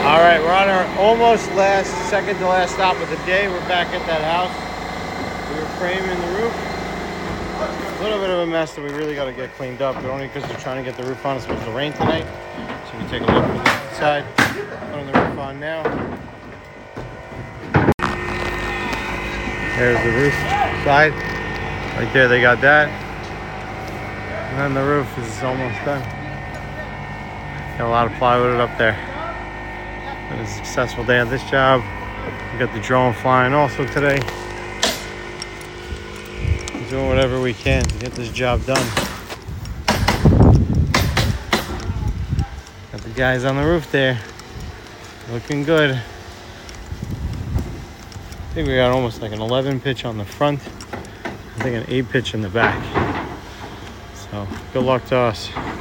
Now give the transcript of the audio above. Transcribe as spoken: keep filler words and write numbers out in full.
All right, we're on our almost last, second to last stop of the day. We're back at that house. We were framing the roof. A little bit of a mess that we really got to get cleaned up, but only because they're trying to get the roof on. It's supposed to rain tonight. So we take a look from the side. Putting the roof on now. There's the roof side. Right there, they got that. And then the roof is almost done. Got a lot of plywood up there. Been a successful day on this job. We got the drone flying also today. Doing whatever we can to get this job done. Got the guys on the roof there. Looking good. I think we got almost like an eleven pitch on the front. I think an eight pitch in the back. So good luck to us.